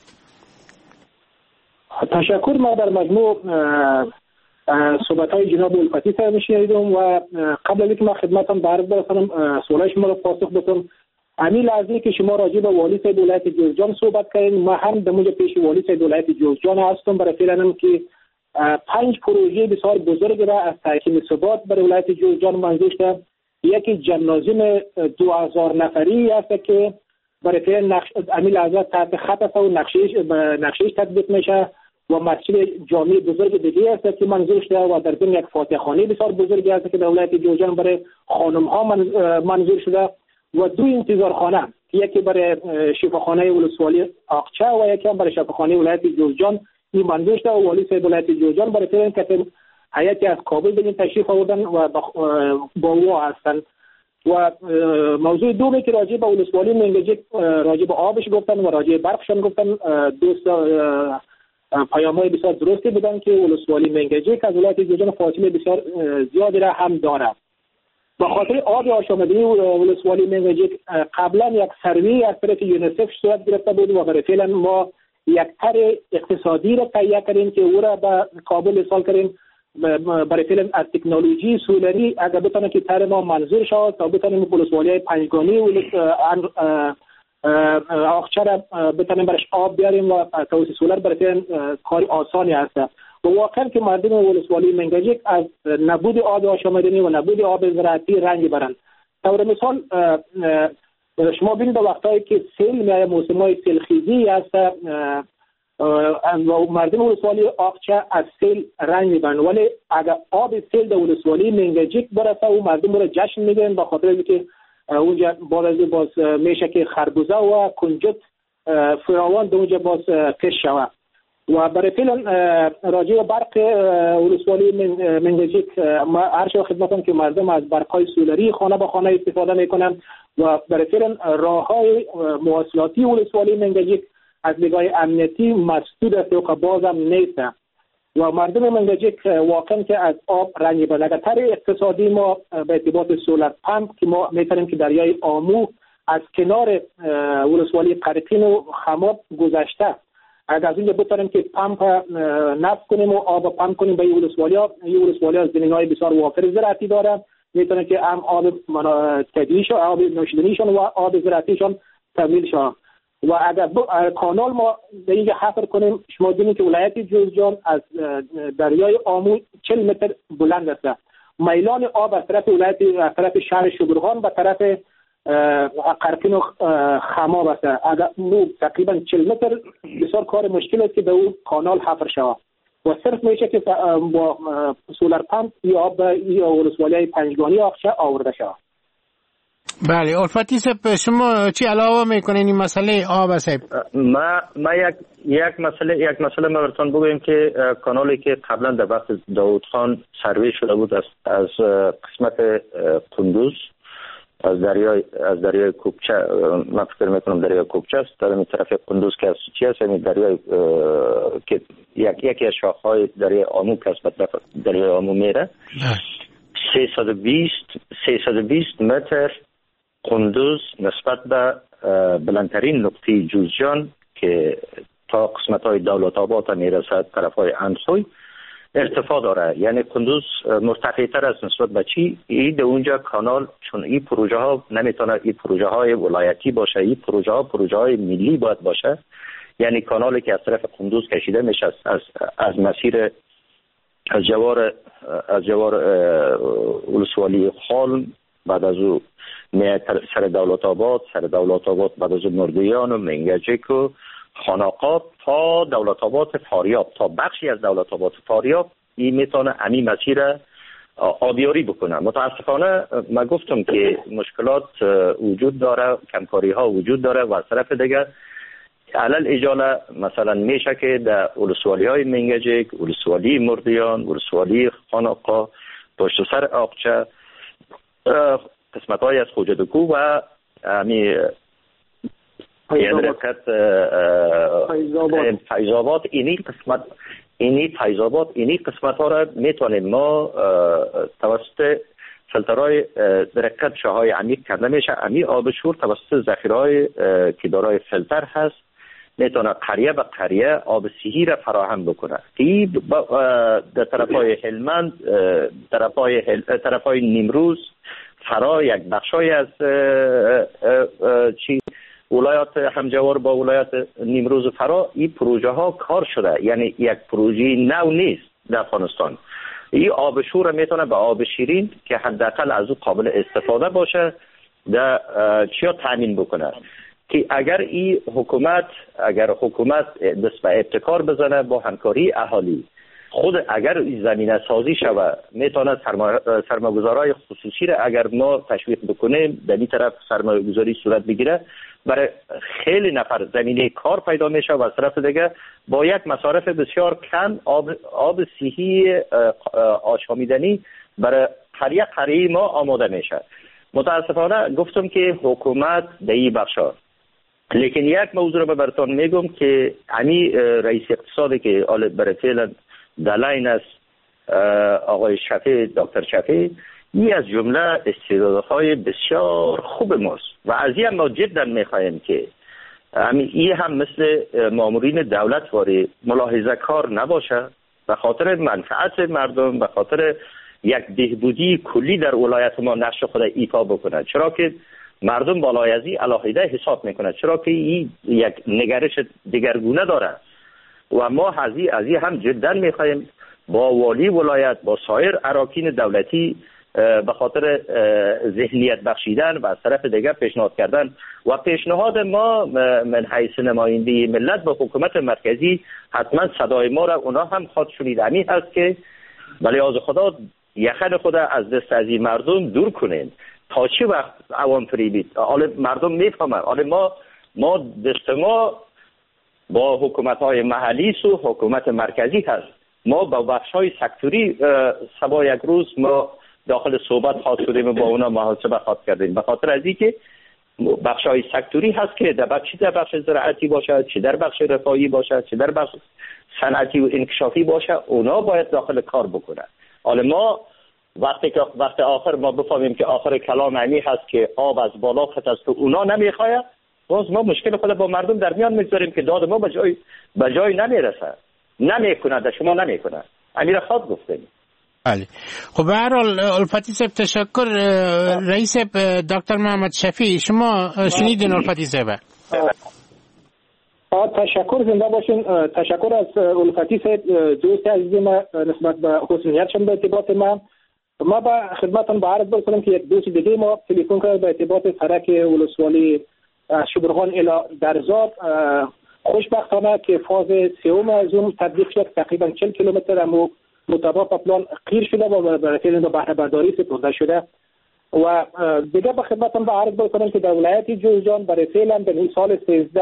تشکر. ما در مجموع صحبت‌های جناب الفتی صاحب شنیدم و قبل از اینکه من خدمتم عرض برسانم سوالای شما رو پاسخ بدم، همین لحظه که شما راجع به والی صاحب ولایت جوزجان صحبت کردین، ما هم در موجب پیش والی صاحب ولایت جوزجان هستم. برای فعلا که 5 پروژه بسیار بزرگ را از تحکیم ثبات برای ولایت جوزجان منظور شده. یکی جمنازیوم 2000 نفری است که برای فعلا همین لحظه تحت خط است و نقشه‌اش تطبیق میشه و مسجد جامع بزرگ دیگه است که منظور شده و در ضمن یک فاتح خانه بسیار بزرگی است که در ولایت جوزجان برای خانم ها منظور شده و 2 انتظارخانه، یکی برای شفاخانه ولسوالی آقچه و یکی هم برای شفاخانه ولایت جوزجان این منظور شده. و والی صاحب ولایت جوزجان برای فعلا که هیئتی از کابل به تشریف آوردن و با او هستند. و موضوع دومی که راجع به ولسوالی منگجیک راجع به آبش گفتن و راجع به برقشان گفتن، دوست پیام‌های بسیار درستی بودن که ولسوالی منگجیک از ولایت جوزجان فاصله بسیار زیادی را هم دارد. به خاطر آب آشامیدنی ولسوالی منگجیک قبلا یک سروی از طرف یونیسف صورت گرفته بود و برای فعلا ما یک طرح اقتصادی را تهیه کردیم که او را به کابل ارسال کردیم. برای فعلا از تکنولوژی سولری اگر بتونه که طرح ما منظور شود تا بتونیم ولسوالی پنجگانی آخچه را بتونیم برش آب بیاریم و توسط سولر برای کار آسانی هست. و واقعا که مردم ولسوالی منگجیک از نبود آب آشامیدنی و نبود آب زراعتی رنج برند. طور مثال شما ببینید وقتایی که سیل میایه، موسم‌های سیلخیزی هست و مردم ولسوالی آقچه از سیل رنج میبرند، ولی اگر آب سیل در ولسوالی منگجیک برسه و مردم رو جشن میگیرن به خاطر اینکه اونجا باز میشه که خربوزه و کنجد فراوان در اونجا باز کش شود. و برای فعلا راجع به برق ولسوالی منگجیک ما هر شب خدمتم که مردم از برق‌های سولری خانه به خانه استفاده میکنن و برای فعلا راه‌های مواصلاتی ولسوالی منگجیک از نگاه امنیتی مسدود است و بازم نیست و مردم منگجیک واقعا که از آب رنج برند. اگر طرح اقتصادی ما به ارتباط سولر پمپ که ما میتونیم که دریای آمو از کنار ولسوالی قرقین و خماب گذشته اگر از اینجا بتونیم که پمپ نصب کنیم و آب پمپ کنیم به این ولسوالی از زمینهای بسیار وافر زراعتی داره، میتونه که هم آب طبیعیشون، آب نوشیدنیشون و آب زراعتیشون تامین شود. و اگر کانال ما به اینجا حفر کنیم، شما دیدین که ولایت جوزجان از دریای آمو 40 متر بلند است. میلان آب از طرف طرف شهر شبرغان به طرف قرقین و خماب است. اگر تقریبا 40 متر بسیار کار مشکل است که به اون کانال حفر شود. و صرف میشه که با سولر پمپ یا آب یا ولسوالی پنجگانی آورده شد. بله الفتی صاحب شما چی علاوه میکنین این مسئله آب صاحب؟ ما یک مسئله ما براتون بگویم که کانالی که قبلا در وقت داوود خان سروی شده بود از قسمت قندوز از دریای کوکچه، من فکر میکنم دریای کوکچه است، در این طرف قندوز که از چی است، این دریای که یکی از شاخهای دریای آمو که از طرف دریای آمو میره 320 متر قندوز نسبت به بلندترین نقطه جوزجان که تا قسمت‌های دولت آباد میرسد طرف‌های انسوی ارتفاع داره. یعنی قندوز مرتفع‌تر است نسبت به چی؟ این در اونجا کانال، چون این پروژه ها نمیتونه این پروژه های ولایتی باشه، این پروژه های ملی باید باشه. یعنی کانالی که از طرف قندوز کشیده میشه از مسیر از جوار ولسوالی خالم، بعد از او سر دولت آباد بعد از مردیان و منگجک و خاناقات تا دولت آباد فاریاب، تا بخشی از دولت آباد فاریاب این میتونه امی مسیر آبیاری بکنه. متاسفانه ما گفتم که مشکلات وجود داره، کمکاری ها وجود داره و از طرف دیگه علل اجاله مثلا میشه که در ولسوالی های منگجک، ولسوالی مردیان، ولسوالی خاناقا، پشت سر آقچه، قسمت های از خوجدکو و امی فیضاباد اینی قسمت ها را میتونیم ما توسط فلترهای درکت شاهای عمیق کنده میشه. امی آب شور توسط ذخیرهای که دارای فلتر هست میتونه قریه به قریه آب صحی را فراهم بکنه. این در طرفهای هلمند، طرفهای نیمروز فرا یک بخشای از ولایات همجوار با ولایات نیمروز فرا این پروژه ها کار شده. یعنی یک پروژه نو نیست در افغانستان. این آب شور میتونه به آب شیرین که حداقل از او قابل استفاده باشه در چیا تامین بکنه که اگر حکومت دست به ابتکار بزنه با همکاری اهالی خود، اگر زمینه سازی شود میتونه سرمایه‌گذارای خصوصی را اگر ما تشویق بکنیم در این طرف سرمایه‌گذاری صورت بگیره، برای خیلی نفر زمینه کار پیدا میشه و از طرف دیگه با یک مصارف بسیار کم آب صحی آشامیدنی برای قریه ما آماده میشه. متاسفانه گفتم که حکومت در این بخشا، لیکن یک موضوع رو براتون میگم که امی رئیس اقتصادی که برای فعلا دلاین است آقای شفیع، دکتر شفیع، این از جمله استعدادهای بسیار خوب ماست و از این ما جدا میخواهیم که این هم مثل مامورین دولت واری ملاحظه کار نباشه، به خاطر منفعت مردم، به خاطر یک بهبودی کلی در ولایت ما نقش خود ایفا بکنه. چرا که مردم بالای از این علاهیده حساب میکنه، چرا که این یک نگرش دیگرگونه داره و ما از این هم جدا میخواهیم با والی ولایت، با سایر اراکین دولتی به خاطر ذهنیت بخشیدن و از طرف دیگر پیشنهاد کردن و پیشنهاد ما من حیث نماینده ملت به حکومت مرکزی حتما صدای ما را اونا هم خواهد شنید. همین هست که ولی از خدا یخن خود از دست از این مردم دور کنین. تا چه وقت عوام فریبید؟ حالا مردم میفهمن. حالا ما دست ما با حکومت‌های محلی و حکومت مرکزی هست. ما با بخش‌های سکتوری سبا یک روز ما داخل صحبت خواهد شدیم با اونا محاسبه خواهد کردیم، به خاطر از اینکه بخش‌های سکتوری هست که چه در بخش زراعتی باشه، چه در بخش رفاهی باشه، چه در بخش صنعتی و انکشافی باشه، اونا باید داخل کار بکنن. حالا ما وقت آخر ما بفهمیم که آخر کلام معنی هست که آب از بالا خط است و اونا نمیخواه، باز ما مشکل خود با مردم در میان میگذاریم که داد ما به جای نمیرسه، نمیکنه، در شما نمیکنه. امیر خواهد گفتیم. بله. خب به هر حال الفتی صاحب تشکر. رئیس دکتر محمد شفیع، شما شنیدین الفتی صاحب؟ تشکر، زنده باشین. تشکر از الفتی صاحب، دوست عزیز ما، نسبت به حسنیتشون به ارتباط ما با خدمتتون به عرض بکنم که یک دوست دیگه ما تلفن کرد به ارتباط سرک ولسوالی شبرغان الی درزاد خوشبختانه که فاز سوم از اون تطبیق شد، تقریبا 40 کیلومتر اما مطابق پلان قیر شده و برای فعلا بهره برداری سپرده شده. و دیگه به خدمتتون به عرض بکنم که در ولایت جوزجان برای فعلا در این سال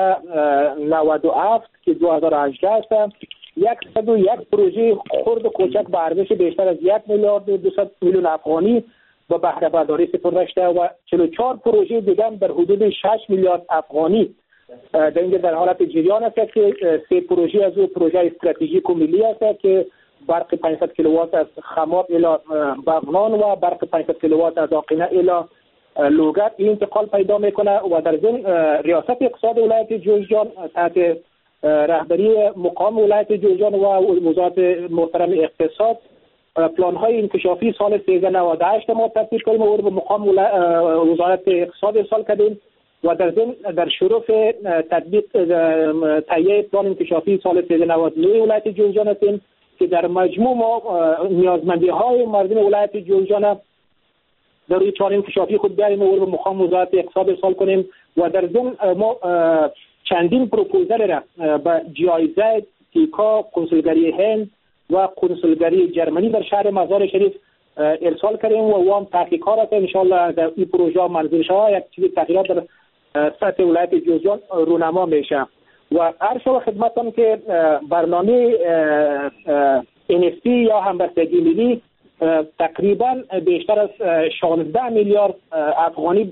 1397 که 2018 است 101 پروژه خرد و کوچک به ارزش بیشتر از 1 میلیارد و 200 میلیون افغانی به بهره برداری سپرده شده و 44 پروژه دیگه در حدود 6 میلیارد افغانی در حالت جریان است که 3 پروژه از او پروژه استراتژیک و ملی است که برق 500 کیلووات از خماب الی بغنان و برق 500 کیلووات از آقینه الی لوگت این انتقال پیدا میکنه و در ضمن ریاست اقتصاد ولایت جوزجان تحت رهبری مقام ولایت جوزجان و وزارت محترم اقتصاد پلان های انکشافی سال 1398 ما تطبیق کردیم و به مقام وزارت اقتصاد ارسال کردیم و در ضمن در شروع تطبیق تهیه پلان انکشافی سال 1399 ولایت جوزجان هستیم که در مجموع ما نیازمندی های مردم ولایت جوزجان در روی چهار انکشافی خود بیاریم و به مقام وزارت اقتصاد ارسال کنیم و در ضمن ما چندین پروپوزل را به جایزه تیکا، کنسولگری هند و کنسولگری جرمنی در شهر مزار شریف ارسال کردیم و هم تحقیقات است ان شاء الله در این پروژه منظور شود یک چیز تغییرات در سطح ولایت جوزجان رونما میشه. و عرض شد خدمتتون که برنامه NFT یا همبستگی ملی تقریبا بیشتر از 16 میلیارد افغانی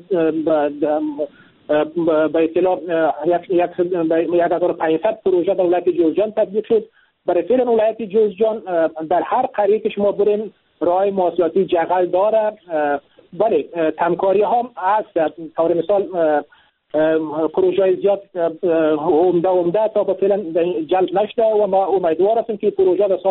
به اطلاع 1500 پروژه در ولایت جوزجان تطبیق شد. برای فعلا ولایت جوزجان در هر قریه که شما برین راه مواصلاتی جغل داره. بله همکاری هم هست، طور مثال پروژه زیاد عمده تا به فعلا جلب نشده و ما امیدوار هستیم که پروژه در سال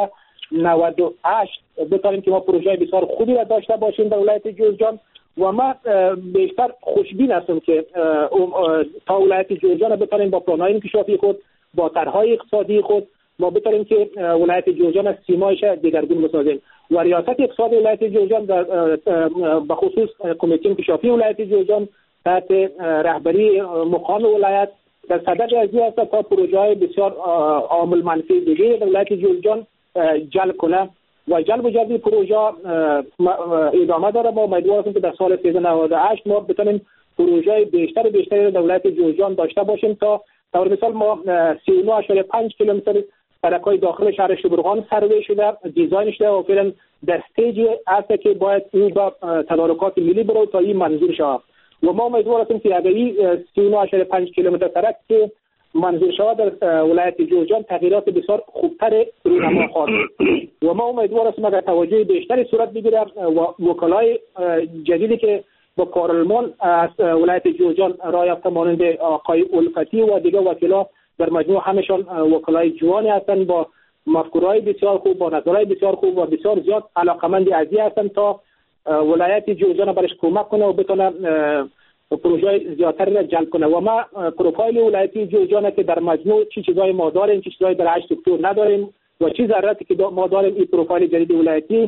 1398 بتونیم که ما پروژه بسیار خوبی را داشته باشیم در ولایت جوزجان و ما بیشتر خوشبین هستم که تا ولایت جوزجان بتونیم با پلان‌های انکشافی خود با طرح‌های اقتصادی خود ما بتونیم که ولایت جوزجان از سیمایش دیگرگون بسازیم و ریاست اقتصاد ولایت جوزجان به خصوص کمیته انکشافی ولایت جوزجان تحت رهبری مقام ولایت در صدد ازی است تا پروژه‌های بسیار عامل منفی دیگه در ولایت جوزجان جلب کنه و جلب و جذب پروژه ادامه داره. ما امیدوار هستیم که در سال 1398 ما بتونیم پروژه بیشتری در ولایت جوزجان داشته باشیم تا طور مثال ما 39.5 کیلومتر سرک‌های داخل شهر شبرغان سروی شده، دیزاین شده و فعلا در استیج است که باید این با تدارکات ملی برو تا این منظور شود و ما امیدوار هستیم که اگر این 39.5 کیلومتر سرک که منظور شود در ولایت جوزجان تغییرات بسیار خوبتر رونما خواهد و ما امیدوار هستیم اگر توجه بیشتری صورت بگیره و وکلای جدیدی که با کارالمان از ولایت جوزجان راه یافته مانند آقای الفتی و دیگر وکلا در مجموع همشان وکلای جوانی هستند با مفکورهای بسیار خوب، با نظرهای بسیار خوب و بسیار زیاد علاقمند ازی هستند تا ولایت جوزجان برش کمک کنه و بتونه پروژه زیادتر را جلب کنه و ما پروفایل ولایت جوزجان که در مجموع چی چیزای ما داریم، چی چیزای در 8 اکتبر نداریم و چی ذراتی که ما داریم این پروفایل جدید ولایتی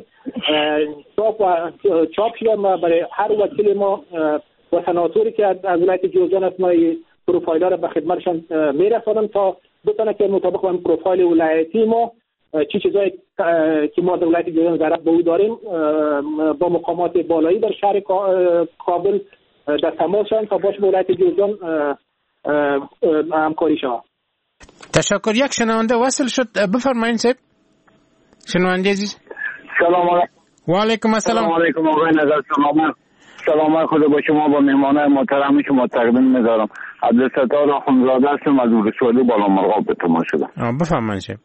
چاپ شده. ما برای هر وکیل ما و سناتوری که از ولایت جوزجان است ما پروفایل را به خدمتشان میرسانم تا بتونه که مطابق با پروفایل ولایتی ما چی چیزایی که ما در ولایت جوزجان ضرر به او داریم با مقامات بالایی در شهر کابل در تماس شدن تا باش با ولایت جوزجان همکاری شود. تشکر. یک شنونده وصل شد، بفرمایید صاحب. شنونده عزیز سلام علیکم. و علیکم السلام. سلام علیکم آقای نظر. سلام خدا با شما با مهمانای محترم شما تقدیم می‌دارم. عبدالستار اخوندزاده هستم از ولسوالی بالامرغاب به تماس شدم. بفرمایید صاحب.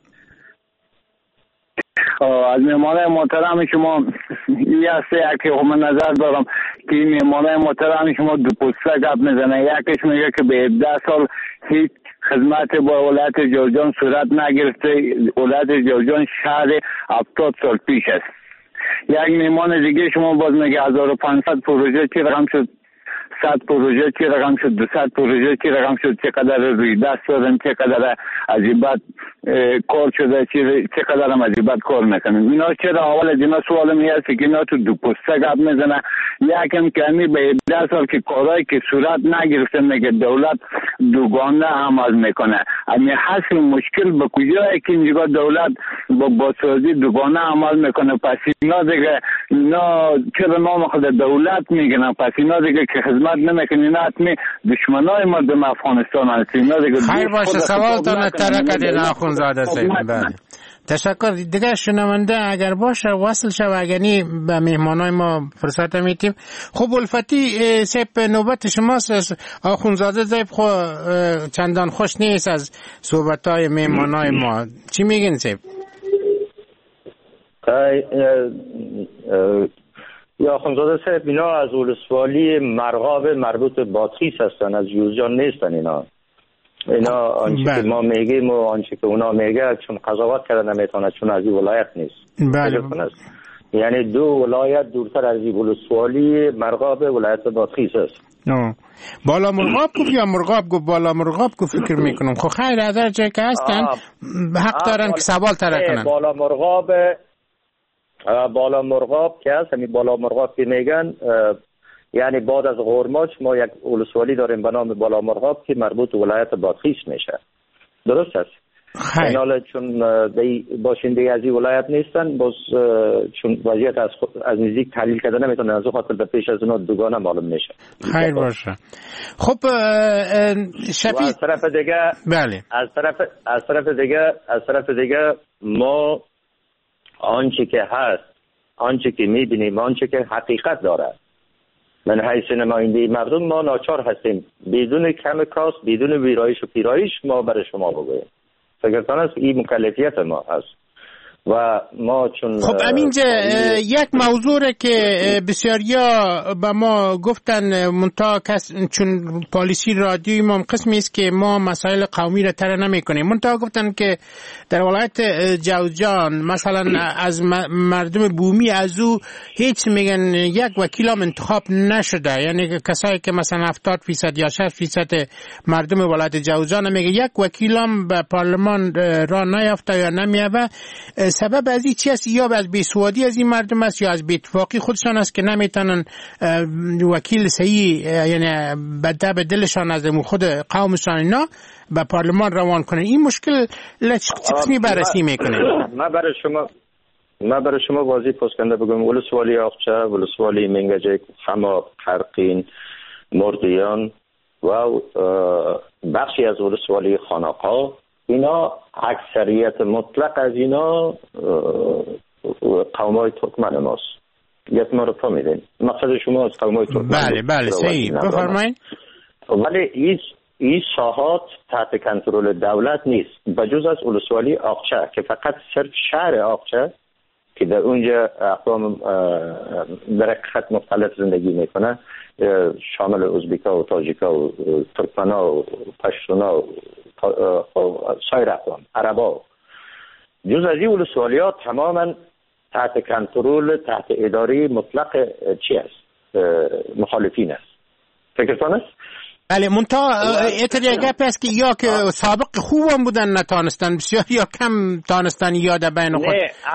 از مهمانای محترم شما یک نظر دارم که این مهمانای محترم شما دو پسته گپ میزنه. یکیش میگه که به 17 سال هیچ خدمت با ولایت جوزجان صورت نگرفته، ولایت جوزجان شهر 70 سال پیش است. یک مهمان دیگه شما باز میگه 1500 پروژه چی رقم شد 100 پروژه چی رقم شد، 200 پروژه چی رقم شد، چقدر روی دست دادن، چقدر عجیبت کار شده، چقدر هم عجیبت کار میکنن. اینا چرا اول از اینا سوال میاد که اینا تو دو پسته گپ میزنه. یکم کمی به 10 سال که کارهایی که صورت نگرفته میگه دولت دوگانه عمل میکنه. امی حل مشکل به کجایی که اینجا دولت با بازسازی دوگانه عمل میکنه؟ پس اینا دیگه اینا چرا نام خود دولت میگن؟ پس اینا دیگه که خدمت نمیکنه، اینا حتمی دشمنای مردم افغانستان هست. اینا دیگه خیر باشه، سوالتون ترک کردین آخوندزاده صاحب. بله تشکر. دیگه شنونده اگر باشه وصل شو، اگرنی به مهمانای ما فرصت میتیم. خب الفتی صاحب نوبت شماست. آخوندزاده صاحب خو چندان خوش نیست از صحبتای مهمانای ما، چی میگین صاحب؟ یا آخوندزاده صاحب اینا از ولسوالی مرغاب مربوط به بادغیس هستن، از جوزجان نیستن. اینا آنچه که ما میگیم و آنچه که اونا میگه چون قضاوت کردن نمیتونه، چون از این ولایت نیست. بله. یعنی دو ولایت دورتر از این ولسوالی مرغاب ولایت بادغیس است. بالا مرغاب گفت یا مرغاب گفت؟ بالا مرغاب گفت فکر میکنم. خب خیر از هر جای که هستن حق دارن که سوال طرح کنن. بالا مرغاب که هست، همین بالا مرغاب که میگن، یعنی بعد از غورماچ ما یک ولسوالی داریم به نام بالا مرغاب که مربوط به ولایت بادغیس میشه. درست است؟ اینا چون باشنده از این ولایت نیستن، باز چون وضعیت از نزدیک تحلیل کرده نمیتونن، از خاطر به پیش از اونا دوگانه معلوم میشه. خیر باشه. خب شفیع از طرف دیگه، بله، از طرف دیگه ما آنچه که هست، آنچه که میبینیم، آنچه که حقیقت داره، من حیث نماینده مردم ما ناچار هستیم بدون کم کاست، بدون ویرایش و پیرایش ما برای شما بگوییم. فکرتان است این مکلفیت ما هست و ما چون خب همینجا یک موضوع که بسیاریا به ما گفتن، منتها چون پالیسی رادیوی ما قسمی است که ما مسائل قومی را طرح نمی کنیم، منتها گفتن که در ولایت جوزجان مثلا از مردم بومی از او هیچ میگن یک وکیل هم انتخاب نشده، یعنی کسایی که مثلا 70% یا 60% مردم ولایت جوزجان میگه یک وکیل هم به پارلمان را نیافته یا نمیابه. سبب از این چی است؟ یا از بیسوادی از این مردم است یا از بی‌اتفاقی خودشان است که نمیتونن وکیل صحیح، یعنی به دلشان از خود قومشان اینا به پارلمان روان کنن. این مشکل چه قسمی بررسی میکنه؟ من برای شما واضح پسکنده بگم. ولسوالی آقچه، ولسوالی منگجک، خما، قرقین، مردیان و بخشی از ولسوالی خانقا، اینا اکثریت مطلق از اینا قومای ترکمن ماست. یک ما رو فهمیدین. مقصد شما از قومای ترکمن. بله صحیح، بفرمایید. ولی این ساحات تحت کنترل دولت نیست، بجز از ولسوالی آقچه که فقط صرف شهر آقچه که در اونجا اقوام در خط مختلف زندگی میکنه، شامل ازبیکا و تاجیکا و ترکمنا و پشتونا و سایر اقوام عربا، جز از این ولسوالی ها تماما تحت کنترل، تحت اداره مطلق چی است؟ مخالفین است. فکرتان است؟ بله، منتها اتر یک گپ است که یا که سابق خوبم بودن نتانستن بسیار یا کم تانستن یاد بین خود.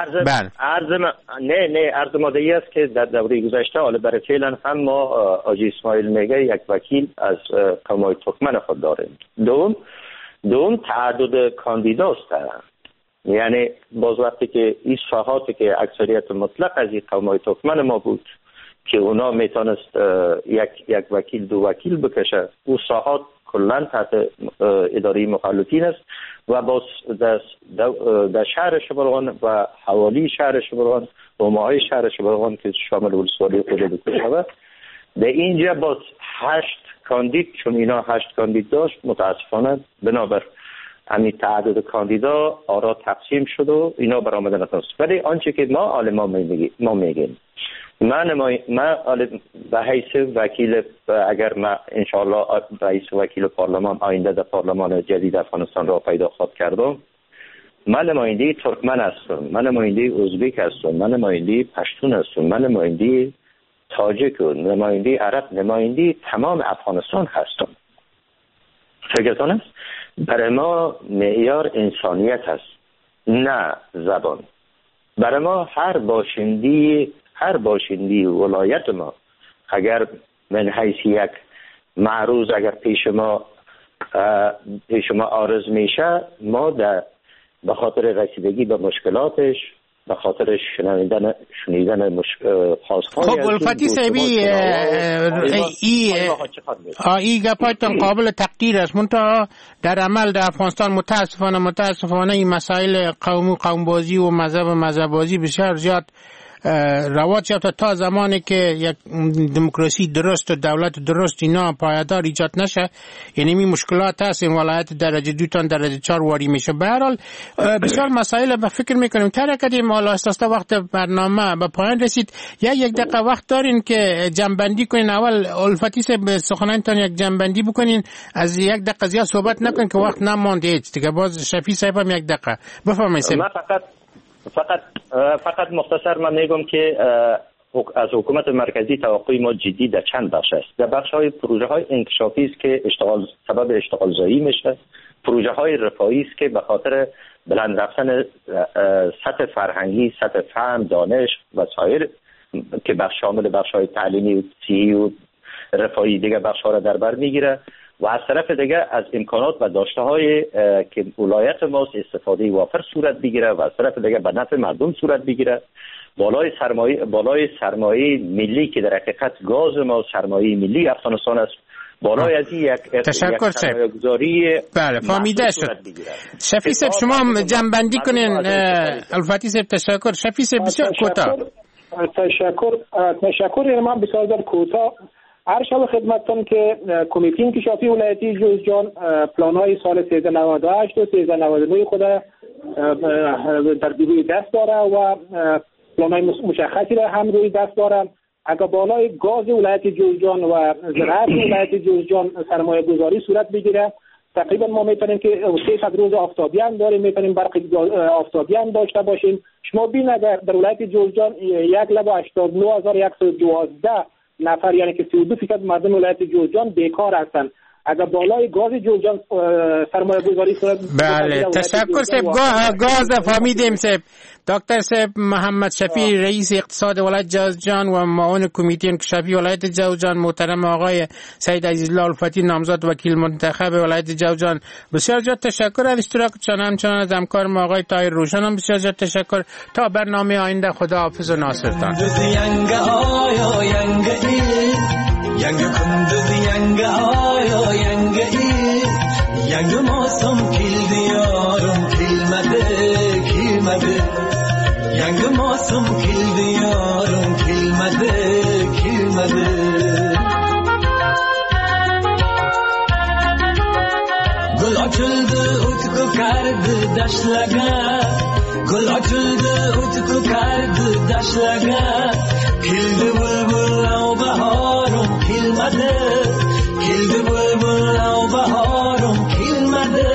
عرض مادهی است که در دوره گذشته، حالا برای فعلا هم ما آجی اسماعیل میگه یک وکیل از قومای ترکمن خود داریم. دوم تعدد کاندیداست. یعنی باز وقتی که این ساحاتی که اکثریت مطلق از این قومای ترکمن ما بود که اونا میتونست یک وکیل دو وکیل بکشه، او ساحات کلن تحت اداره مخالفین است و باز در شهر شبرغان و حوالی شهر شبرغان و ماهای شهر شبرغان که شامل ولسوالی خود شود، در اینجا باز 8 کاندید، چون اینا 8 کاندید داشت، متاسفانه بنابر همین تعدد کاندیدا آرا تقسیم شد و اینا برآمده نتونست. ولی آنچه که ما میگیم، من به حیث وکیل، اگر من انشاءالله رئیس وکیل پارلمان آینده در پارلمان جدید افغانستان را پیدا خواهد کردم، من نماینده ترکمن هستم، من نماینده ازبک هستم، من نماینده پشتون هستم، من نماینده تاجیک و نماینده عرب، نماینده تمام افغانستان هستم. فکرتون است؟ برای ما معیار انسانیت است، نه زبان. برای ما هر باشندی ولایت ما اگر من حیث یک معروض اگر پیش ما عارض میشه، ما به خاطر رسیدگی به مشکلاتش، به خاطر شنیدن خواستهای خب الفتی صاحبی ای گپایتان قابل تقدیر است، منتها در عمل در افغانستان متاسفانه این مسائل قومبازی و مذهبازی بسیار زیاد رواج یافته تا زمانی که یک دموکراسی درست و دولت درست اینا پایدار ایجاد نشه. یعنی این مشکلات هست. این ولایت درجه 2 تا درجه 4 واری میشه. به هر حال بسیار مسائل به فکر میکنیم تر کردیم. حالا اساسا وقت برنامه به پایان رسید. یک دقیقه وقت دارین که جنبندی کنین. اول الفتی به سخنانتان یک جنبندی بکنین، از یک دقیقه زیاد صحبت نکنین که وقت نمونده هیچ دیگه. باز شفیع صاحب هم یک دقیقه بفرمایید. من فقط مختصر من میگم که از حکومت مرکزی توقع ما جدی در چند بخش است. در بخش های پروژه های انکشافی است که سبب اشتغال زایی میشه، پروژه های رفاهی است که به خاطر بلند رفتن سطح فرهنگی، سطح فهم، دانش و سایر که شامل بخش های تعلیمی و صحی و رفاهی دیگه بخش ها را در بر میگیره، و از طرف دیگه از امکانات و داشته های که ولایت ماست استفاده وافر صورت بگیره و از طرف دیگه به نفع مردم صورت بگیره. بالای سرمایه ملی که در حقیقت گاز ما سرمایه ملی افغانستان است، بالای از یک سرمایه‌گذاری بله فهمیده شد. شفیع صاحب شما هم جنبندی کنین. الفتی صاحب تشکر. شفیع صاحب بسیار کوتاه. تشکر. من بسیار کوتاه عرض شد خدمتتون که کمیته انکشافی ولایتی جوزجان پلان‌های سال 1398 و 1399 خود در روی دست داره و پلان‌های مشخصی را هم روی دست داره. اگر بالای گاز ولایت جوزجان و زراعت ولایت جوزجان سرمایه گذاری صورت بگیره، تقریبا ما میتونیم که 300 روز آفتابی هم داریم، میتونیم برق آفتابی هم داشته باشیم. شما ببین اگر در ولایت جوزجان 1,89,112 نفر، یعنی که 32% مردم ولایت جوزجان بیکار هستند. اگر بالای گاز جوزجان سرمایه گذاری صورت بله تشکر صاحب. گاز فهمیدیم صاحب. دکتر صاحب محمد شفیع رئیس اقتصاد ولایت جوزجان و معاون کمیته انکشافی ولایت جوزجان، محترم آقای سید عزیزالله الفتی نامزد وکیل منتخب ولایت جوزجان، بسیار زیاد تشکر از اشتراکتان. همچنان از همکارم آقای طاهر روشن هم بسیار زیاد تشکر. تا برنامه آینده خدا حافظ و ناصرتان. Yanga kunduz yanga ayo yanga yanga mosam kildi yarum kilmade yanga mosam kildi yarum kilmade gul ochildi utku kardi dashlaga gul ochildi utku kardi dashlaga kildi bulbul baharum kilmadi kildi bulbul baharum kilmadi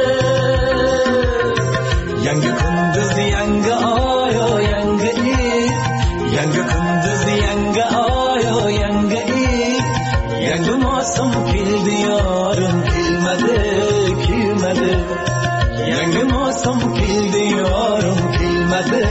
yanga kunduz yanga ayo yanga yanga kunduz yanga ayo yanga yanga mosam kildi yarum kilmadi yanga mosam kildi yarum kilmadi